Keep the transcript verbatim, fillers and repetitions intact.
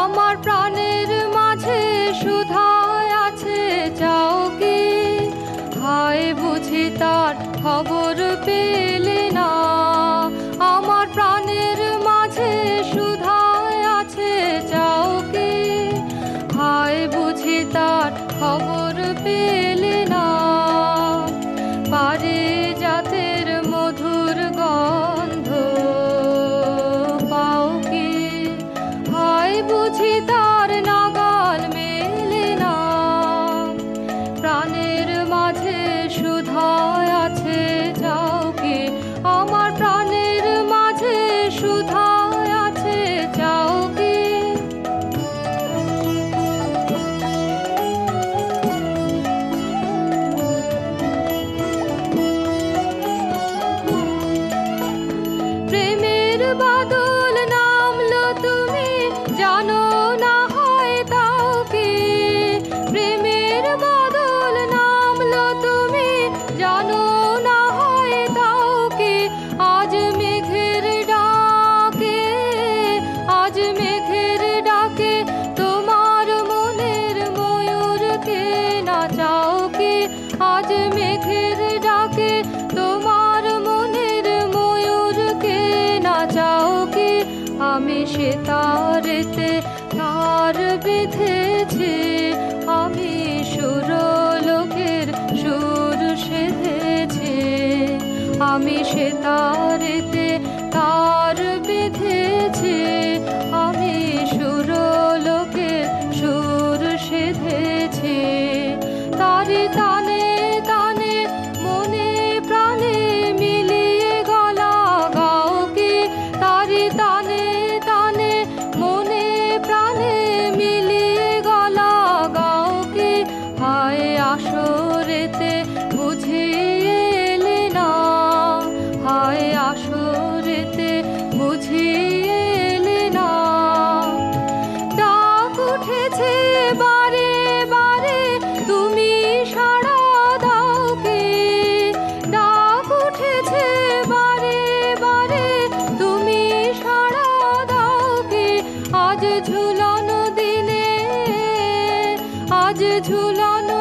আমার প্রাণের মাঝে সুধায় আছে চাও কি? হায় বুঝি তার খবর পেলে না। আমার প্রাণের মাঝে সুধায় আছে চাও কি? হায় বুঝি তার খবর পেলে না। পারিজাতের মধুর গন্ধ পাও কি? হায় বুঝি তার নাগাল মেলে না। প্রাণের মাঝে সুধায় আছে চাও কি? আমার প্রাণের মাঝে সুধায় আছে চাও কি? প্রেমের বাদল নামলো তুমি জানো না হয় তাও কি? প্রেমের বাদল নামলো তুমি জানো না হয় তাও কি? আজ মেঘের ডাকে, আজ মেঘের ডাকে তোমার মনের ময়ূরকে নাচাও কি? আজ মেঘের ডাকে তোমার মনের ময়ূরকে নাচাও কি? আমি সে তারেতে তার বেঁধেছি, আমি সুরলোকের সুর সেধেছি। আমি সে তারেতে তার বেঁধেছি, আমি সুরলোকের সুর সেধেছি। তারি তানে তানে মনে প্রাণে মিলিয়ে গলা গাও কি? তারি তানে তানে মনে প্রাণে মিলিয়ে গলা গাও কি? হায় আসরেতে বুঝিয়ে এলে না। হায় আসরেতে বুঝিয়ে এলে না। ডাক উঠেছে বারে বারে তুমি সাড়া দাও কি? ডাক উঠেছে বারে বারে তুমি সাড়া দাও কি? আজ ঝুলানো দিনে, আজ ঝুলানো